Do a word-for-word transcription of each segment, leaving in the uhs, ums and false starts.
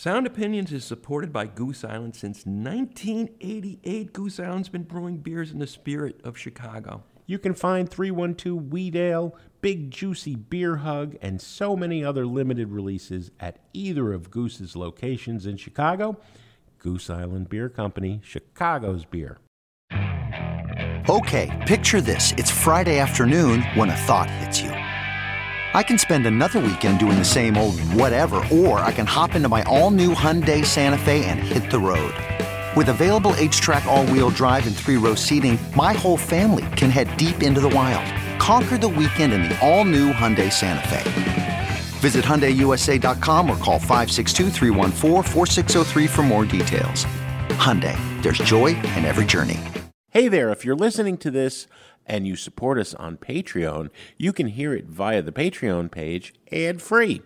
Sound Opinions is supported by Goose Island since nineteen eighty-eight. Goose Island's been brewing beers in the spirit of Chicago. You can find three one two Wheat Ale, Big Juicy Beer Hug, and so many other limited releases at either of Goose's locations in Chicago. Goose Island Beer Company, Chicago's beer. Okay, picture this. It's Friday afternoon when a thought hits you. I can spend another weekend doing the same old whatever, or I can hop into my all-new Hyundai Santa Fe and hit the road. With available H-Track all-wheel drive and three-row seating, my whole family can head deep into the wild. Conquer the weekend in the all-new Hyundai Santa Fe. Visit Hyundai U S A dot com or call five six two, three one four, four six zero three for more details. Hyundai, there's joy in every journey. Hey there, if you're listening to this and you support us on Patreon, you can hear it via the Patreon page ad-free.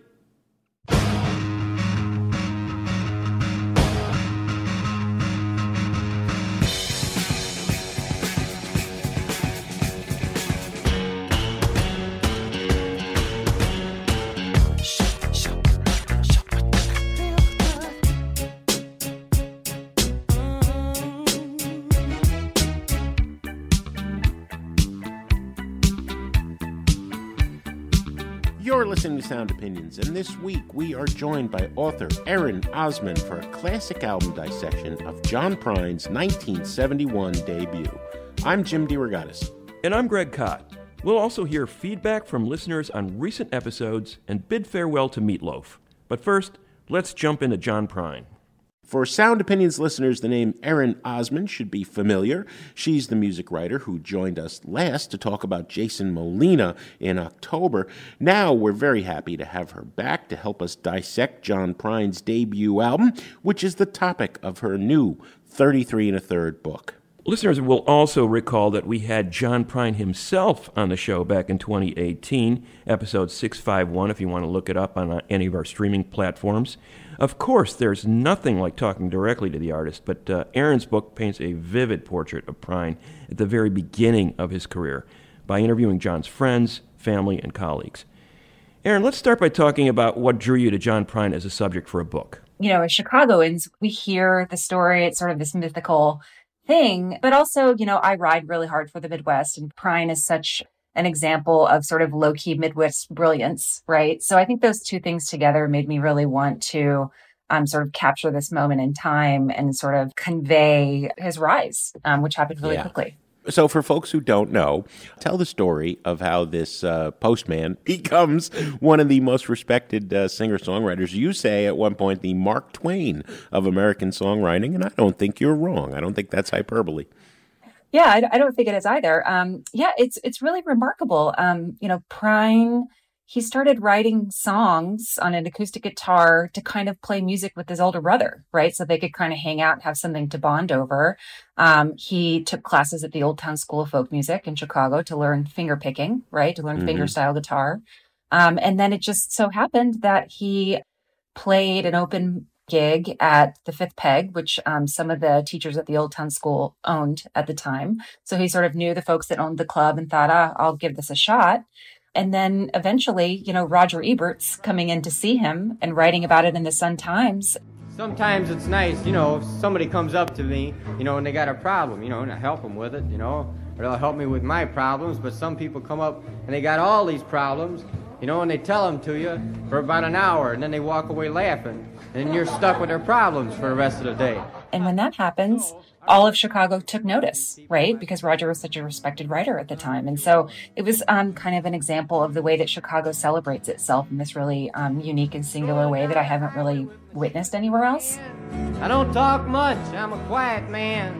You're listening to Sound Opinions, and this week we are joined by author Aaron Osman for a classic album dissection of John Prine's nineteen seventy-one debut. I'm Jim DeRogatis. And I'm Greg Kot. We'll also hear feedback from listeners on recent episodes and bid farewell to Meatloaf. But first, let's jump into John Prine. For Sound Opinions listeners, the name Aaron Osman should be familiar. She's the music writer who joined us last to talk about Jason Molina in October. Now we're very happy to have her back to help us dissect John Prine's debut album, which is the topic of her new thirty-three and a third book. Listeners will also recall that we had John Prine himself on the show back in twenty eighteen, episode six fifty-one, if you want to look it up on any of our streaming platforms. Of course, there's nothing like talking directly to the artist, but uh, Aaron's book paints a vivid portrait of Prine at the very beginning of his career by interviewing John's friends, family, and colleagues. Aaron, let's start by talking about what drew you to John Prine as a subject for a book. You know, as Chicagoans, we hear the story, it's sort of this mythical thing, but also, you know, I ride really hard for the Midwest, and Prine is such an example of sort of low-key Midwest brilliance, right? So I think those two things together made me really want to um, sort of capture this moment in time and sort of convey his rise, um, which happened really yeah. quickly. So for folks who don't know, tell the story of how this uh, postman becomes one of the most respected uh, singer-songwriters. You say at one point the Mark Twain of American songwriting, and I don't think you're wrong. I don't think that's hyperbole. Yeah, I, I don't think it is either. Um, yeah, it's it's really remarkable. Um, you know, Prine, he started writing songs on an acoustic guitar to kind of play music with his older brother, right? So they could kind of hang out and have something to bond over. Um, he took classes at the Old Town School of Folk Music in Chicago to learn finger picking, right? To learn mm-hmm. fingerstyle guitar. Um, and then it just so happened that he played an open gig at the Fifth Peg, which um, some of the teachers at the Old Town School owned at the time. So he sort of knew the folks that owned the club and thought, ah, I'll give this a shot. And then eventually, you know, Roger Ebert's coming in to see him and writing about it in the Sun-Times. Sometimes it's nice, you know, if somebody comes up to me, you know, and they got a problem, you know, and I help them with it, you know, or they'll help me with my problems. But some people come up and they got all these problems, you know, and they tell them to you for about an hour, and then they walk away laughing. And you're stuck with their problems for the rest of the day. And when that happens, all of Chicago took notice, right? Because Roger was such a respected writer at the time. And so it was um, kind of an example of the way that Chicago celebrates itself in this really um, unique and singular way that I haven't really witnessed anywhere else. I don't talk much, I'm a quiet man.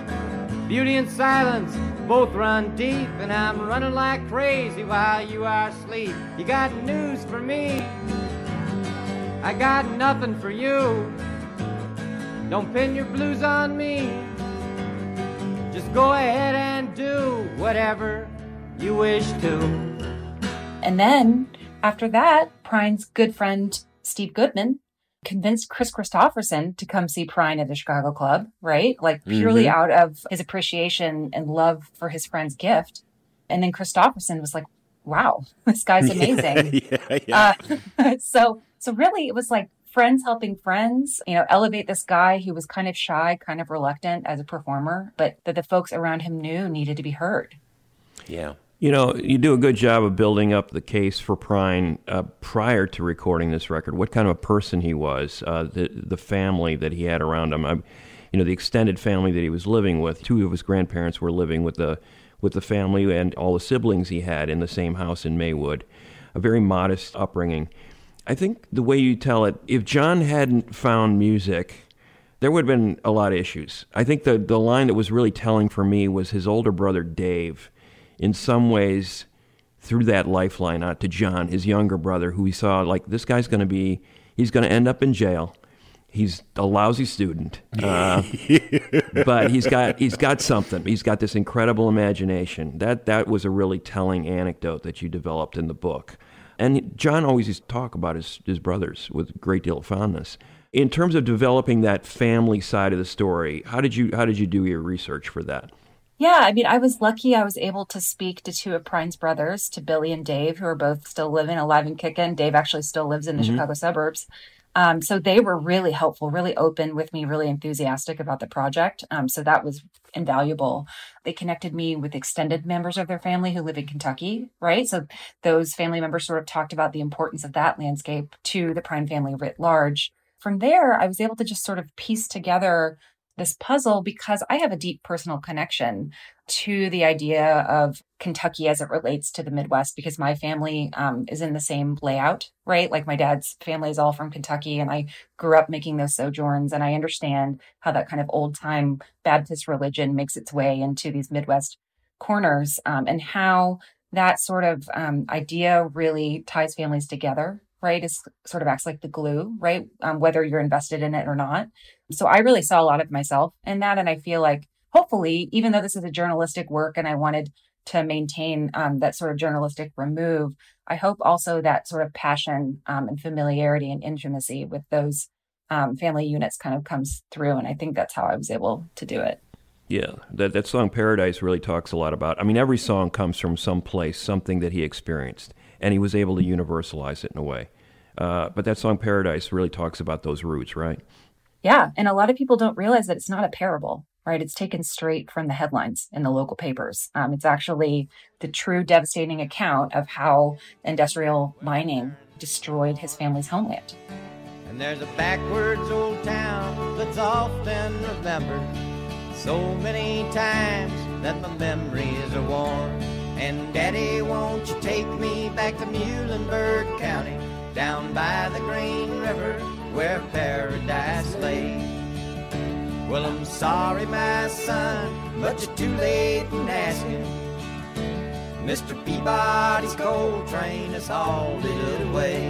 Beauty and silence both run deep, and I'm running like crazy while you are asleep. You got news for me, I got nothing for you. Don't pin your blues on me. Just go ahead and do whatever you wish to. And then after that, Prine's good friend Steve Goodman convinced Chris Christopherson to come see Prine at the Chicago Club, right? Like purely mm-hmm. out of his appreciation and love for his friend's gift. And then Christopherson was like, wow, this guy's amazing. yeah, yeah, yeah. Uh, so, so really it was like friends helping friends, you know, elevate this guy who was kind of shy, kind of reluctant as a performer, but that the folks around him knew needed to be heard. Yeah. You know, you do a good job of building up the case for Prine uh, prior to recording this record. What kind of a person he was, uh, the the family that he had around him. I, you know, the extended family that he was living with. Two of his grandparents were living with the with the family and all the siblings he had in the same house in Maywood. A very modest upbringing. I think the way you tell it, if John hadn't found music, there would have been a lot of issues. I think the the line that was really telling for me was his older brother Dave. In some ways, through that lifeline out to John, his younger brother, who he saw, like, this guy's going to be, he's going to end up in jail. He's a lousy student, uh, but he's got he's got something. He's got this incredible imagination. That that was a really telling anecdote that you developed in the book. And John always used to talk about his, his brothers with a great deal of fondness. In terms of developing that family side of the story, how did you how did you do your research for that? Yeah, I mean, I was lucky I was able to speak to two of Prine's brothers, to Billy and Dave, who are both still living, alive and kicking. Dave actually still lives in the mm-hmm. Chicago suburbs. Um, so they were really helpful, really open with me, really enthusiastic about the project. Um, so that was invaluable. They connected me with extended members of their family who live in Kentucky, right? So those family members sort of talked about the importance of that landscape to the Prine family writ large. From there, I was able to just sort of piece together this puzzle because I have a deep personal connection to the idea of Kentucky as it relates to the Midwest, because my family um, is in the same layout, right? Like my dad's family is all from Kentucky, and I grew up making those sojourns, and I understand how that kind of old time Baptist religion makes its way into these Midwest corners, um, and how that sort of um, idea really ties families together, right? It sort of acts like the glue, right? Um, whether you're invested in it or not. So I really saw a lot of myself in that. And I feel like, hopefully, even though this is a journalistic work and I wanted to maintain um, that sort of journalistic remove, I hope also that sort of passion um, and familiarity and intimacy with those um, family units kind of comes through. And I think that's how I was able to do it. Yeah, that, that song Paradise really talks a lot about, I mean, every song comes from some place, something that he experienced, and he was able to universalize it in a way. Uh, but that song Paradise really talks about those roots, right? Yeah, and a lot of people don't realize that it's not a parable, right? It's taken straight from the headlines in the local papers. Um, it's actually the true devastating account of how industrial mining destroyed his family's homeland. And there's a backwards old town that's often remembered so many times that my memories are worn. And Daddy, won't you take me back to Muhlenberg County, down by the Green River where paradise lay? Well, I'm sorry, my son, but you're too late in asking. Mister Peabody's coal train has hauled it away.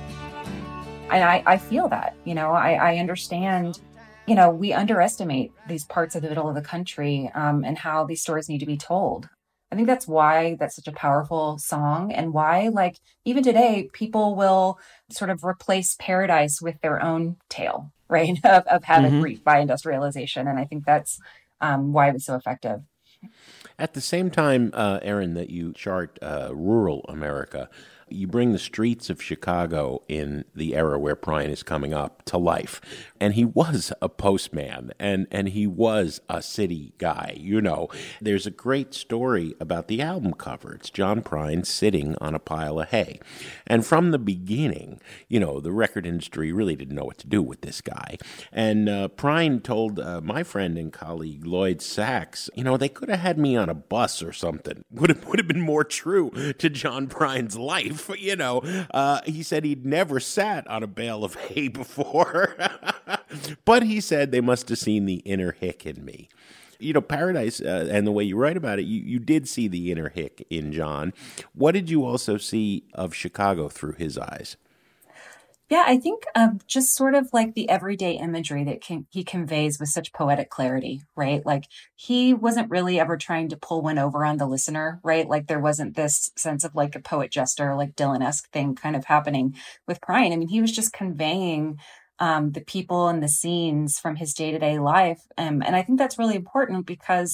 And I, I feel that, you know, I, I understand, you know, we underestimate these parts of the middle of the country um, and how these stories need to be told. I think that's why that's such a powerful song, and why, like, even today, people will sort of replace Paradise with their own tale, right, of, of havoc mm-hmm. wreaked by industrialization. And I think that's um, why it was so effective. At the same time, uh, Erin, that you chart uh, rural America, you bring the streets of Chicago in the era where Prine is coming up to life. And he was a postman, and, and he was a city guy. You know, there's a great story about the album cover. It's John Prine sitting on a pile of hay. And from the beginning, you know, the record industry really didn't know what to do with this guy. And uh, Prine told uh, my friend and colleague Lloyd Sachs, you know, they could have had me on a bus or something. Would have, would have been more true to John Prine's life. You know, uh, he said he'd never sat on a bale of hay before, but he said they must have seen the inner hick in me. You know, Paradise uh, and the way you write about it, you, you did see the inner hick in John. What did you also see of Chicago through his eyes? Yeah, I think um, just sort of like the everyday imagery that can, he conveys with such poetic clarity, right? Like he wasn't really ever trying to pull one over on the listener, right? Like there wasn't this sense of like a poet jester, like Dylan-esque thing kind of happening with Prine. I mean, he was just conveying um, the people and the scenes from his day-to-day life. Um, and I think that's really important because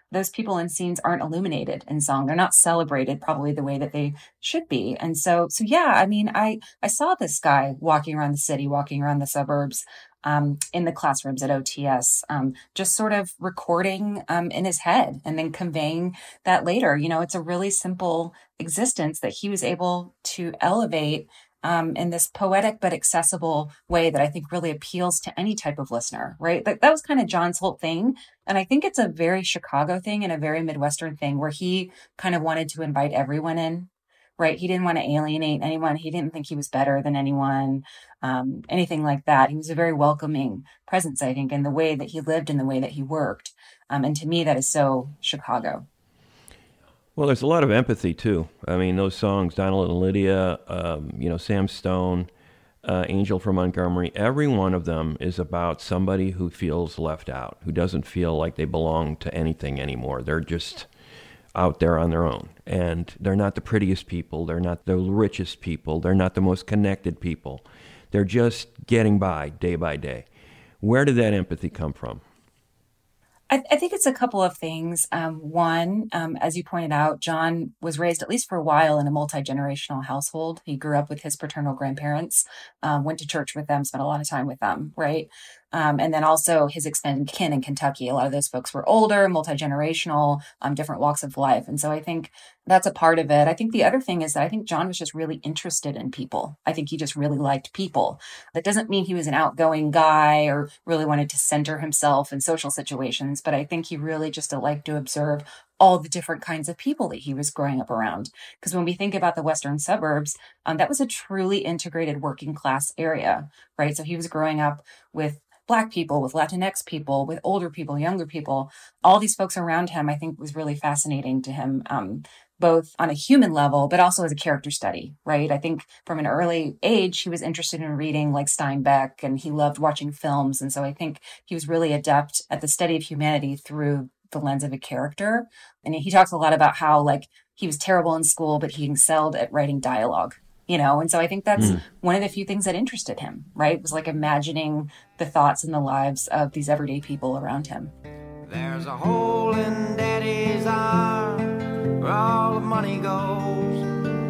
those people and scenes aren't illuminated in song. They're not celebrated probably the way that they should be. And so, so yeah, I mean, I, I saw this guy walking around the city, walking around the suburbs, um, in the classrooms at O T S, um, just sort of recording, um, in his head and then conveying that later. You know, it's a really simple existence that he was able to elevate Um, in this poetic but accessible way that I think really appeals to any type of listener, right? That, that was kind of John's whole thing. And I think it's a very Chicago thing and a very Midwestern thing where he kind of wanted to invite everyone in, right? He didn't want to alienate anyone. He didn't think he was better than anyone, um, anything like that. He was a very welcoming presence, I think, in the way that he lived and the way that he worked. Um, and to me, that is so Chicago. Well, there's a lot of empathy, too. I mean, those songs, Donald and Lydia, um, you know, Sam Stone, uh, Angel from Montgomery, every one of them is about somebody who feels left out, who doesn't feel like they belong to anything anymore. They're just out there on their own. And they're not the prettiest people. They're not the richest people. They're not the most connected people. They're just getting by day by day. Where did that empathy come from? I, I think it's a couple of things. Um, one, um, as you pointed out, John was raised, at least for a while, in a multi-generational household. He grew up with his paternal grandparents, um, went to church with them, spent a lot of time with them, right? Um, and then also his extended kin in Kentucky. A lot of those folks were older, multi-generational, um, different walks of life. And so I think that's a part of it. I think the other thing is that I think John was just really interested in people. I think he just really liked people. That doesn't mean he was an outgoing guy or really wanted to center himself in social situations, but I think he really just liked to observe all the different kinds of people that he was growing up around. Because when we think about the Western suburbs, um, that was a truly integrated working class area, right? So he was growing up with Black people, with Latinx people, with older people, younger people. All these folks around him, I think, was really fascinating to him, um, both on a human level, but also as a character study, right? I think from an early age, he was interested in reading like Steinbeck, and he loved watching films. And so I think he was really adept at the study of humanity through the lens of a character. And he talks a lot about how like he was terrible in school, but he excelled at writing dialogue. You know, and so I think that's mm. one of the few things that interested him, right? It was like imagining the thoughts and the lives of these everyday people around him. There's a hole in Daddy's arm where all the money goes.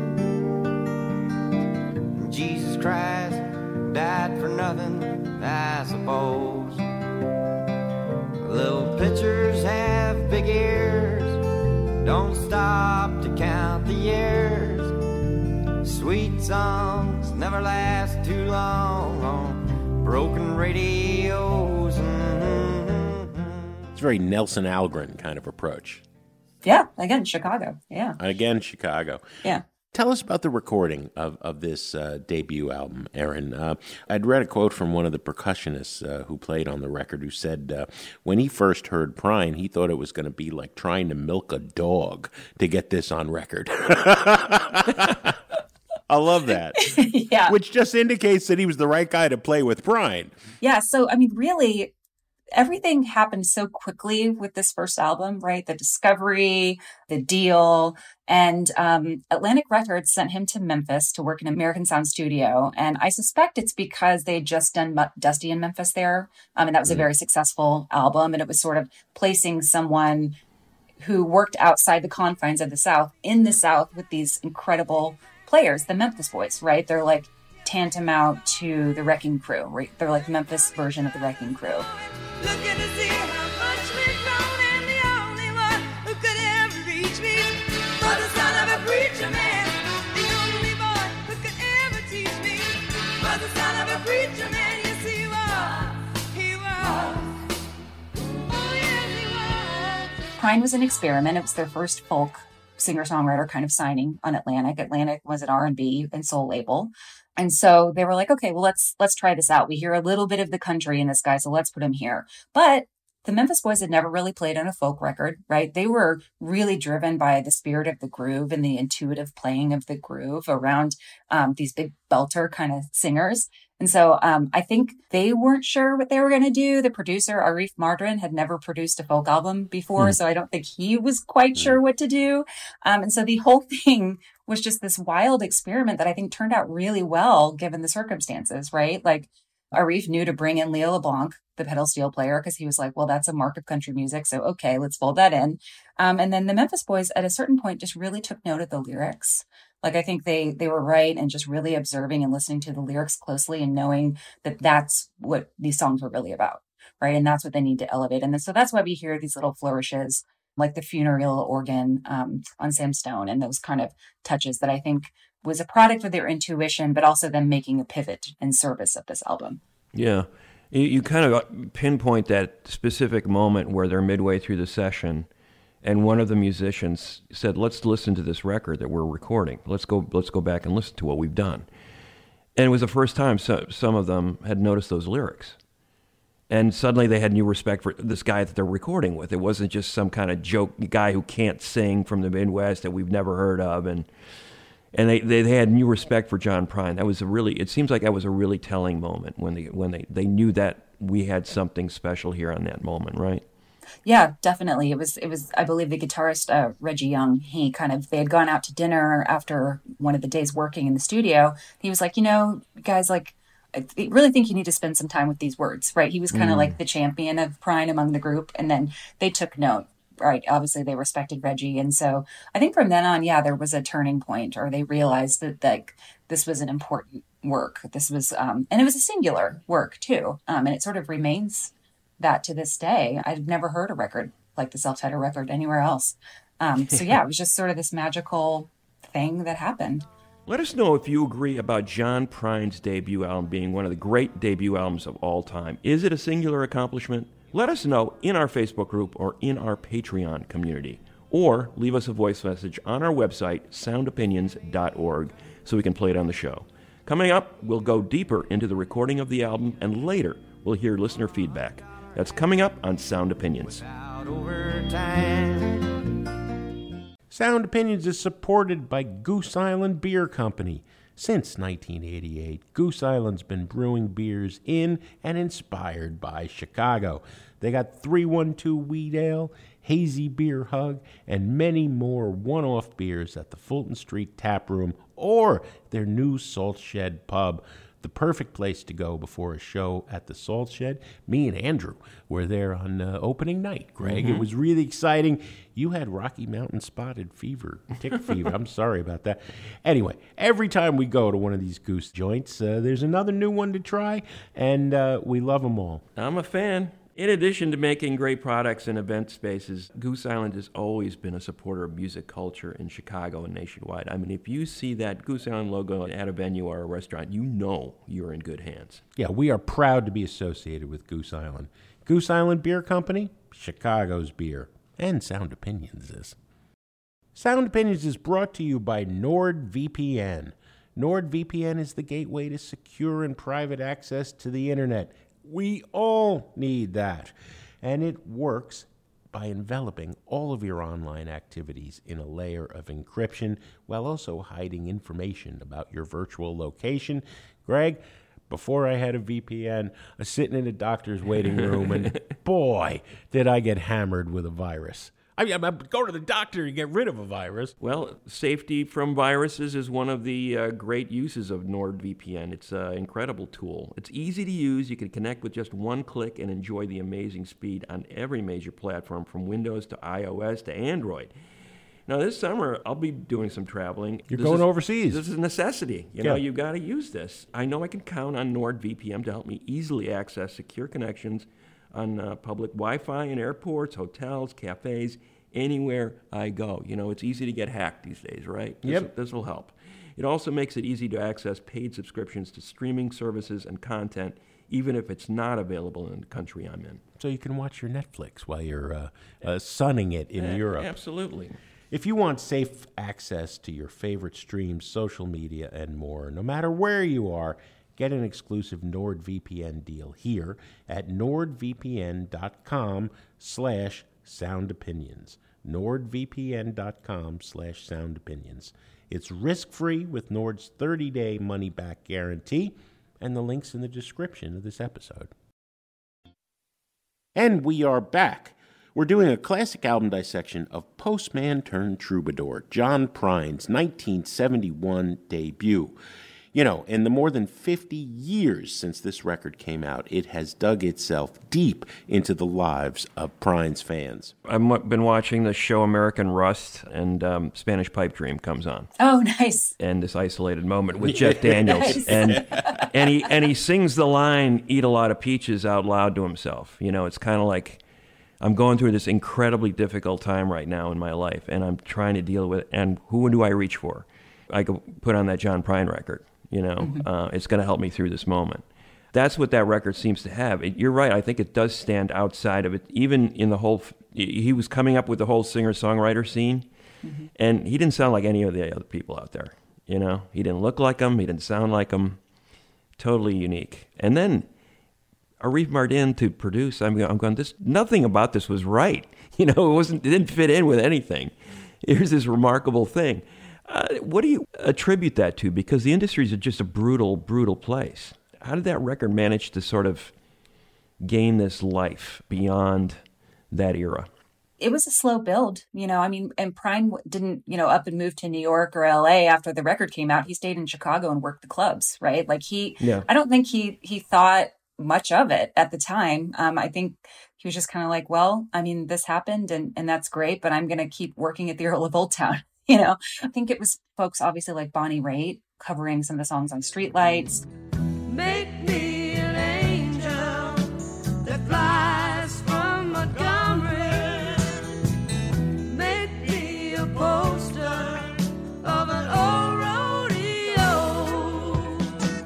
Jesus Christ died for nothing, I suppose. Little pitchers have big ears, don't stop to count the years. Sweet songs never last too long on broken radios. Mm-hmm. It's a very Nelson Algren kind of approach. Yeah, again, Chicago. Yeah. Again, Chicago. Yeah. Tell us about the recording of, of this uh, debut album, Aaron. Uh, I'd read a quote from one of the percussionists uh, who played on the record who said uh, when he first heard Prine, he thought it was going to be like trying to milk a dog to get this on record. I love that. Yeah. Which just indicates that he was the right guy to play with Prine. Yeah. So, I mean, really, everything happened so quickly with this first album, right? The discovery, the deal. And um, Atlantic Records sent him to Memphis to work in American Sound Studio. And I suspect it's because they had just done Dusty in Memphis there. Um, and that was a very successful album. And it was sort of placing someone who worked outside the confines of the South in the South with these incredible players, the Memphis Boys, right? They're like tantamount to the Wrecking Crew, right? They're like the Memphis version of the Wrecking Crew. Looking to see how much we've grown, and the only one who could ever reach me was the son of a preacher man. The only boy who could ever teach me was the son of a preacher man. Yes, he was. He was. Oh, yes, he was. Prine was an experiment. It was their first folk singer-songwriter kind of signing on Atlantic. Atlantic was an R and B and soul label. And so they were like, okay, well, let's, let's try this out. We hear a little bit of the country in this guy, so let's put him here. But the Memphis Boys had never really played on a folk record, right? They were really driven by the spirit of the groove and the intuitive playing of the groove around um, these big belter kind of singers. And so um, I think they weren't sure what they were going to do. The producer, Arif Mardin, had never produced a folk album before, mm. so I don't think he was quite mm. sure what to do. Um, and so the whole thing was just this wild experiment that I think turned out really well given the circumstances, right? Like Arif knew to bring in Leo LeBlanc, the pedal steel player, because he was like, well, that's a mark of country music. So, okay, let's fold that in. Um, and then the Memphis Boys at a certain point just really took note of the lyrics. Like, I think they they were right in just really observing and listening to the lyrics closely and knowing that that's what these songs were really about, right? And that's what they need to elevate. And then, so that's why we hear these little flourishes, like the funereal organ um, on Sam Stone and those kind of touches that I think was a product of their intuition, but also them making a pivot in service of this album. Yeah. You, you kind of pinpoint that specific moment where they're midway through the session and one of the musicians said, let's listen to this record that we're recording. Let's go let's go back and listen to what we've done. And it was the first time so, some of them had noticed those lyrics. And suddenly they had new respect for this guy that they're recording with. It wasn't just some kind of joke guy who can't sing from the Midwest that we've never heard of. And and they, they, they had new respect for John Prine. That was a really, it seems like that was a really telling moment when they when they, they knew that we had something special here on that moment, right? Yeah, definitely. It was, it was, I believe the guitarist, uh, Reggie Young, he kind of, they had gone out to dinner after one of the days working in the studio. He was like, you know, guys, like, I really think you need to spend some time with these words, right? He was kind of mm. like the champion of Prine among the group. And then they took note, right? Obviously they respected Reggie. And so I think from then on, yeah, there was a turning point, or they realized that like this was an important work. This was, um, and it was a singular work too. Um, and it sort of remains that to this day. I've never heard a record like the self-titled record anywhere else. Um, so yeah, it was just sort of this magical thing that happened. Let us know if you agree about John Prine's debut album being one of the great debut albums of all time. Is it a singular accomplishment? Let us know in our Facebook group or in our Patreon community. Or leave us a voice message on our website, sound opinions dot org, so we can play it on the show. Coming up, we'll go deeper into the recording of the album, and later we'll hear listener feedback. That's coming up on Sound Opinions. Sound Opinions is supported by Goose Island Beer Company. Since nineteen eighty-eight, Goose Island's been brewing beers in and inspired by Chicago. They got three one two Wheat Ale, Hazy Beer Hug, and many more one-off beers at the Fulton Street Tap Room or their new Salt Shed Pub. The perfect place to go before a show at the Salt Shed. Me and Andrew were there on uh, opening night, Greg. Mm-hmm. It was really exciting. You had Rocky Mountain spotted fever, tick fever. I'm sorry about that. Anyway, every time we go to one of these Goose joints, uh, there's another new one to try, and uh, we love them all. I'm a fan. In addition to making great products and event spaces, Goose Island has always been a supporter of music culture in Chicago and nationwide. I mean, if you see that Goose Island logo at a venue or a restaurant, you know you're in good hands. Yeah, we are proud to be associated with Goose Island. Goose Island Beer Company, Chicago's beer, and Sound Opinions is. Sound Opinions is brought to you by NordVPN. NordVPN is the gateway to secure and private access to the internet. We all need that. And it works by enveloping all of your online activities in a layer of encryption while also hiding information about your virtual location. Greg, before I had a V P N, I was sitting in a doctor's waiting room, and boy, did I get hammered with a virus. I mean, I'm go to the doctor to get rid of a virus. Well, safety from viruses is one of the uh, great uses of NordVPN. It's an incredible tool. It's easy to use. You can connect with just one click and enjoy the amazing speed on every major platform, from Windows to iOS to Android. Now, this summer, I'll be doing some traveling. You're this going is, overseas. This is a necessity. You yeah. know, you've got to use this. I know I can count on NordVPN to help me easily access secure connections on uh, public Wi-Fi in airports, hotels, cafes, anywhere I go. You know, it's easy to get hacked these days, right? This, yep. This will help. It also makes it easy to access paid subscriptions to streaming services and content, even if it's not available in the country I'm in. So you can watch your Netflix while you're uh, uh, sunning it in uh, Europe. Absolutely. If you want safe access to your favorite streams, social media, and more, no matter where you are, get an exclusive NordVPN deal here at nordvpn.com slash soundopinions. nordvpn.com slash soundopinions. It's risk-free with Nord's thirty-day money-back guarantee, and the link's in the description of this episode. And we are back. We're doing a classic album dissection of postman turned troubadour, John Prine's nineteen seventy-one debut. You know, in the more than fifty years since this record came out, it has dug itself deep into the lives of Prine's fans. I've been watching the show American Rust, and um, Spanish Pipe Dream comes on. Oh, nice. And this isolated moment with Jeff Daniels. Nice. And and he and he sings the line, "Eat a lot of peaches," out loud to himself. You know, it's kind of like, I'm going through this incredibly difficult time right now in my life, and I'm trying to deal with it. And who do I reach for? I could put on that John Prine record. You know, mm-hmm. uh, it's going to help me through this moment. That's what that record seems to have. It, you're right. I think it does stand outside of it. Even in the whole, he was coming up with the whole singer-songwriter scene, mm-hmm. and he didn't sound like any of the other people out there. You know, he didn't look like them. He didn't sound like them. Totally unique. And then Arif Mardin to produce. I'm, I'm going. This nothing about this was right. You know, it wasn't. It didn't fit in with anything. Here's this remarkable thing. Uh, what do you attribute that to? Because the industry is just a brutal, brutal place. How did that record manage to sort of gain this life beyond that era? It was a slow build, you know, I mean, and Prine didn't, you know, up and move to New York or L A after the record came out. He stayed in Chicago and worked the clubs, right? Like he, yeah. I don't think he, he thought much of it at the time. Um, I think he was just kind of like, well, I mean, this happened and, and that's great, but I'm going to keep working at the Earl of Old Town. You know, I think it was folks obviously like Bonnie Raitt covering some of the songs on Streetlights. Make me an angel that flies from Montgomery. Make me a poster of an old rodeo.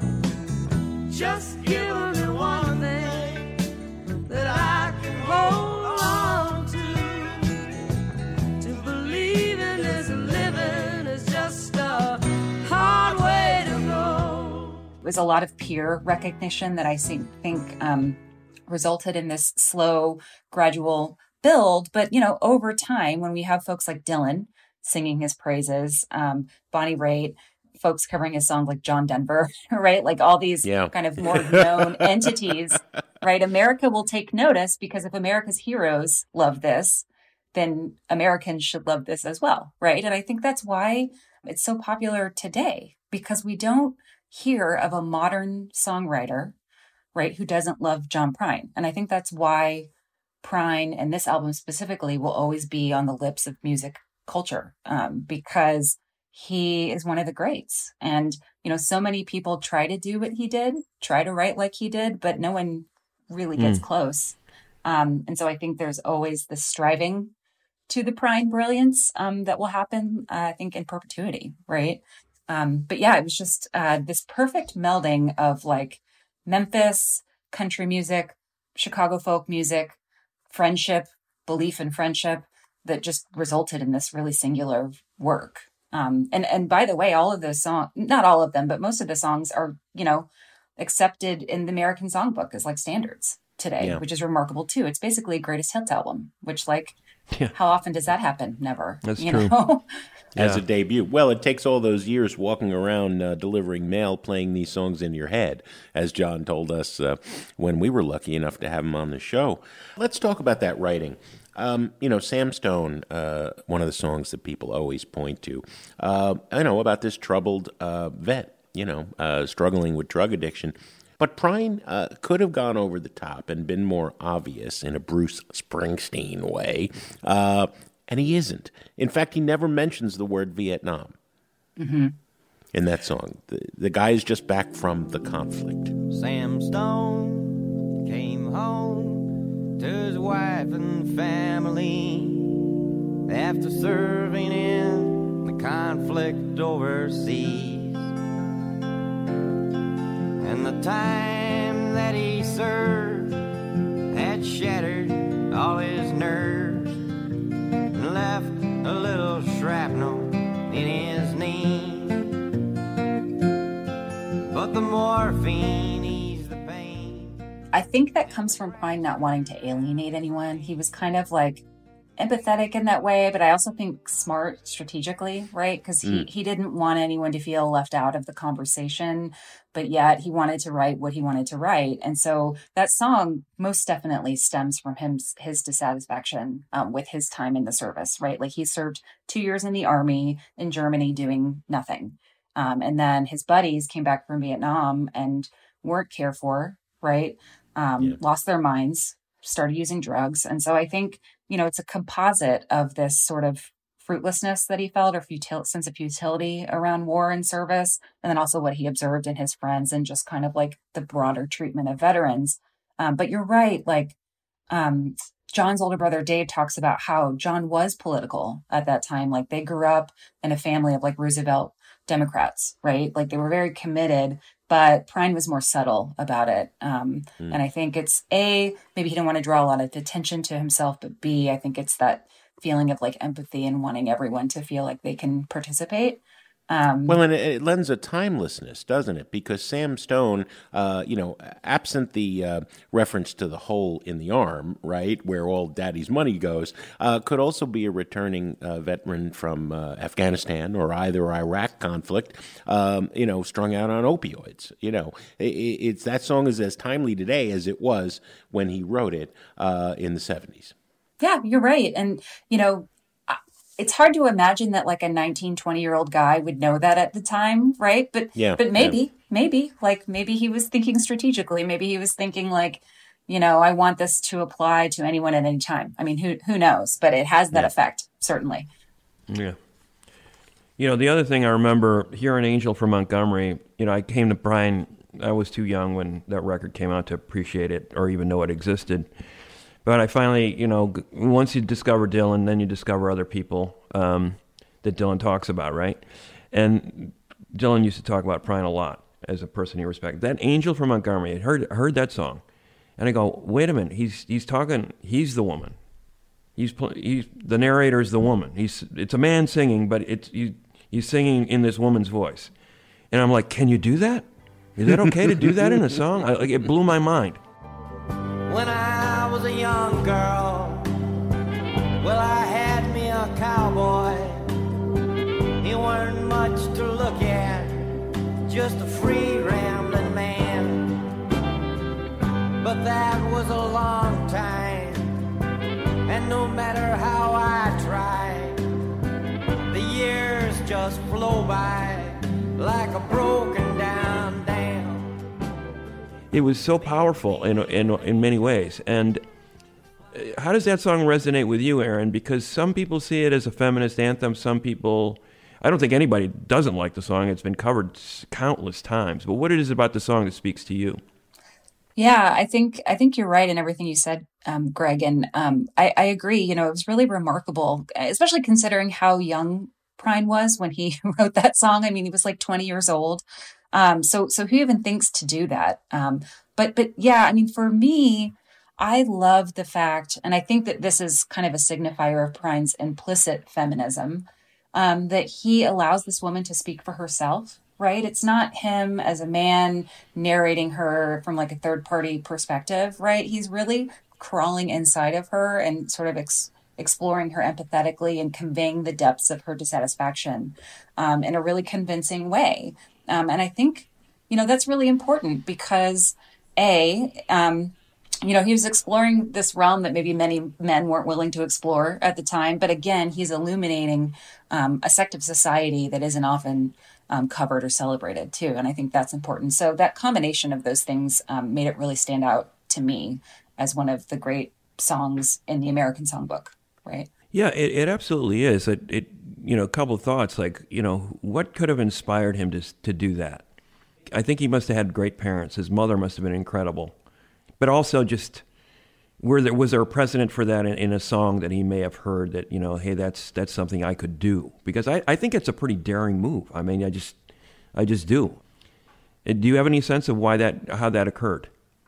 Just give me one thing that I can hold on to. To believe in this living is just a hard way to go. It was a lot of peer recognition that I think um, resulted in this slow, gradual build. But, you know, over time, when we have folks like Dylan singing his praises, um, Bonnie Raitt, folks covering his songs like John Denver, right? Like all these yeah. kind of more known entities, right? America will take notice because if America's heroes love this, then Americans should love this as well, right? And I think that's why it's so popular today, because we don't hear of a modern songwriter, right, who doesn't love John Prine. And I think that's why Prine and this album specifically will always be on the lips of music culture, um, because he is one of the greats. And, you know, so many people try to do what he did, try to write like he did, but no one really gets mm. close. Um, and so I think there's always this striving to the Prine brilliance um, that will happen, uh, I think, in perpetuity, right? Um, but yeah, it was just uh, this perfect melding of like Memphis, country music, Chicago folk music, friendship, belief in friendship that just resulted in this really singular work. Um, and, and by the way, all of those songs, not all of them, but most of the songs are, you know, accepted in the American Songbook as like standards today, yeah. which is remarkable too. It's basically a greatest hits album, which like, yeah. how often does that happen? Never. That's you true. Know? As Yeah. a debut. Well, it takes all those years walking around uh, delivering mail, playing these songs in your head, as John told us uh, when we were lucky enough to have him on the show. Let's talk about that writing. Um, you know, Sam Stone, uh, one of the songs that people always point to, uh, I know about this troubled uh, vet, you know, uh, struggling with drug addiction. But Prine uh, could have gone over the top and been more obvious in a Bruce Springsteen way. Uh, and he isn't. In fact, he never mentions the word Vietnam mm-hmm. in that song. The, the guy is just back from the conflict. Sam Stone came home to his wife and family after serving in the conflict overseas. And the time that he served had shattered all his nerves and left a little shrapnel in his knee. But the morphine eased the pain. I think that comes from Prine not wanting to alienate anyone. He was kind of like empathetic in that way, but I also think smart strategically, right? Because he, mm. he didn't want anyone to feel left out of the conversation, but yet he wanted to write what he wanted to write. And so that song most definitely stems from him, his dissatisfaction um, with his time in the service, right? Like he served two years in the army in Germany doing nothing. Um, and then his buddies came back from Vietnam and weren't cared for, right? Um, Yeah. Lost their minds, started using drugs. And so I think, you know, it's a composite of this sort of fruitlessness that he felt, or futil- sense of futility around war and service, and then also what he observed in his friends and just kind of like the broader treatment of veterans. Um, but you're right, like um, John's older brother Dave talks about how John was political at that time. Like they grew up in a family of like Roosevelt Democrats, right? Like they were very committed, but Prine was more subtle about it. Um, Mm. And I think it's A, maybe he didn't want to draw a lot of attention to himself, but B, I think it's that feeling of like empathy and wanting everyone to feel like they can participate. Um, Well, and it, it lends a timelessness, doesn't it? Because Sam Stone, uh, you know, absent the uh, reference to the hole in the arm, right, where all daddy's money goes, uh, could also be a returning uh, veteran from uh, Afghanistan or either Iraq conflict, um, you know, strung out on opioids. You know, it, it's that song is as timely today as it was when he wrote it uh, in the seventies. Yeah, you're right. And, you know, I- it's hard to imagine that like a nineteen, twenty year old guy would know that at the time. Right. But, Yeah, but yeah. maybe, maybe like maybe he was thinking strategically. Maybe he was thinking like, you know, I want this to apply to anyone at any time. I mean, who, who knows, but it has that Yeah. effect, certainly. Yeah. You know, the other thing I remember hearing Angel from Montgomery, you know, I came to Brian, I was too young when that record came out to appreciate it or even know it existed. But I finally, you know, g- once you discover Dylan, then you discover other people um, that Dylan talks about, right? And Dylan used to talk about Prine a lot as a person he respected. That Angel from Montgomery, I heard heard that song, and I go, wait a minute, he's he's talking, he's the woman. He's pl- he's the narrator is the woman. He's it's a man singing, but it's he, he's singing in this woman's voice, and I'm like, can you do that? Is that okay to do that in a song? I, like it blew my mind. When I was a young girl, well, I had me a cowboy. He weren't much to look at, just a free rambling man. But that was a long time, and no matter how I tried, the years just flow by like a broken down dam. It was so powerful in in in many ways. And uh, how does that song resonate with you, Aaron? Because some people see it as a feminist anthem. Some people, I don't think anybody doesn't like the song. It's been covered s- countless times. But what it is about the song that speaks to you? Yeah, I think I think you're right in everything you said, um, Greg, and um, I, I agree. You know, it was really remarkable, especially considering how young Prine was when he wrote that song. I mean, he was like twenty years old. Um, so so who even thinks to do that? Um, but but yeah, I mean, for me, I love the fact, and I think that this is kind of a signifier of Prine's implicit feminism, um, that he allows this woman to speak for herself. Right? It's not him as a man narrating her from like a third party perspective, right? He's really crawling inside of her and sort of ex- exploring her empathetically and conveying the depths of her dissatisfaction um, in a really convincing way. Um, and I think, you know, that's really important because A, um, you know, he was exploring this realm that maybe many men weren't willing to explore at the time. But again, he's illuminating um, a sect of society that isn't often um, covered or celebrated too. And I think that's important. So that combination of those things um, made it really stand out to me as one of the great songs in the American Songbook, right? Yeah, it, it absolutely is. It, it, you know, a couple of thoughts, like, you know, what could have inspired him to to do that? I think he must have had great parents. His mother must have been incredible. But also just, were there, was there a precedent for that in, in a song that he may have heard that, you know, hey, that's that's something I could do? Because I, I think it's a pretty daring move. I mean, I just I just do. Uh, Do you have any sense of why that, how that occurred?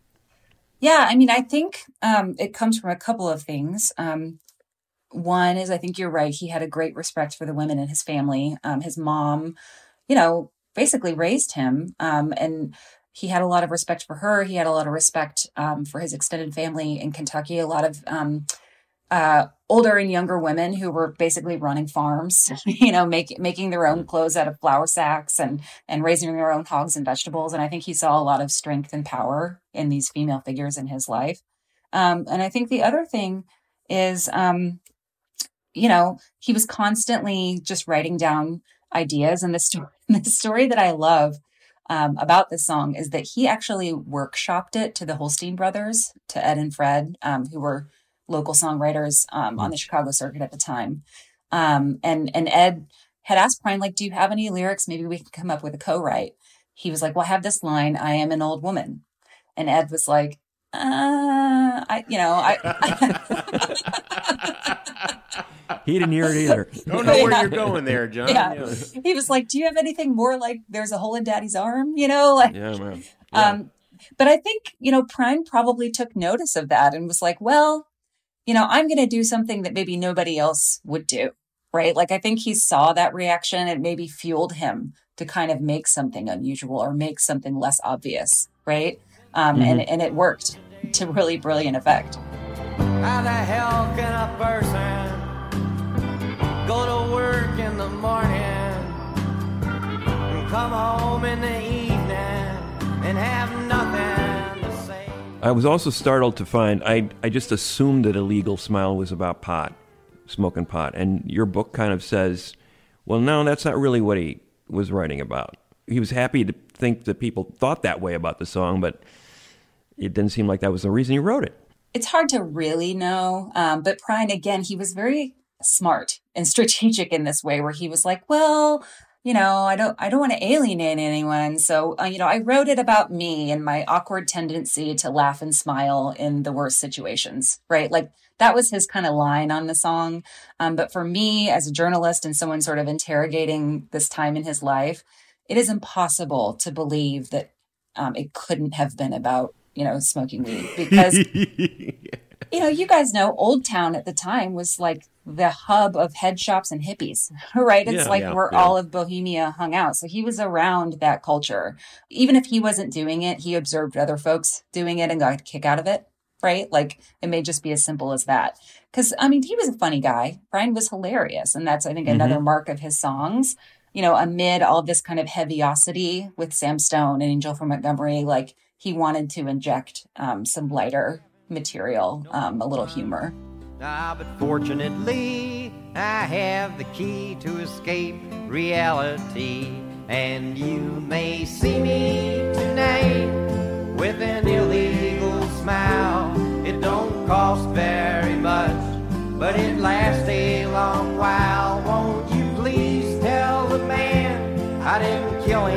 Yeah, I mean, I think um, it comes from a couple of things. Um, one is, I think you're right. He had a great respect for the women in his family. Um, his mom, you know, basically raised him. Um, and he had a lot of respect for her. He had a lot of respect um, for his extended family in Kentucky. A lot of um, uh, older and younger women who were basically running farms, you know, make, making their own clothes out of flour sacks and, and raising their own hogs and vegetables. And I think he saw a lot of strength and power in these female figures in his life. Um, and I think the other thing is, um, you know, he was constantly just writing down ideas. And the story, the story that I love um, about this song is that he actually workshopped it to the Holstein brothers, to Ed and Fred, um, who were local songwriters um, on the Chicago circuit at the time. Um, and, and Ed had asked Prine, like, do you have any lyrics? Maybe we can come up with a co-write. He was like, well, I have this line, I am an old woman. And Ed was like, uh, I, you know, I, he didn't hear it either. Don't know where Yeah. you're going there, John. yeah. Yeah. He was like, do you have anything more like there's a hole in daddy's arm? You know, like, Yeah, man. Yeah. um, but I think, you know, Prine probably took notice of that and was like, well, you know, I'm going to do something that maybe nobody else would do. Right. Like, I think he saw that reaction and maybe fueled him to kind of make something unusual or make something less obvious. Right. Um, Mm-hmm. and, and it worked to really brilliant effect. How the hell can a person go to work in the morning and come home in the evening and have nothing to say? I was also startled to find, I, I just assumed that Illegal Smile was about pot, smoking pot. And your book kind of says, well, no, that's not really what he was writing about. He was happy to think that people thought that way about the song, but it didn't seem like that was the reason he wrote it. It's hard to really know. Um, but Prine, again, he was very smart and strategic in this way where he was like, well, you know, I don't, I don't want to alienate anyone. So, uh, you know, I wrote it about me and my awkward tendency to laugh and smile in the worst situations, right? Like that was his kind of line on the song. Um, but for me as a journalist and someone sort of interrogating this time in his life, it is impossible to believe that um, it couldn't have been about, you know, smoking weed because, you know, you guys know Old Town at the time was like the hub of head shops and hippies, right? It's Yeah, like yeah, where yeah. all of Bohemia hung out. So he was around that culture. Even if he wasn't doing it, he observed other folks doing it and got a kick out of it, right? Like it may just be as simple as that. Because, I mean, he was a funny guy. Brian was hilarious. And that's, I think, another mark of his songs. You know, amid all this kind of heaviosity with Sam Stone and Angel from Montgomery, like he wanted to inject um, some lighter material, um, a little humor. Ah, but fortunately, I have the key to escape reality. And you may see me tonight with an illegal smile. It don't cost very much, but it lasts a long while. Won't you please tell the man I didn't kill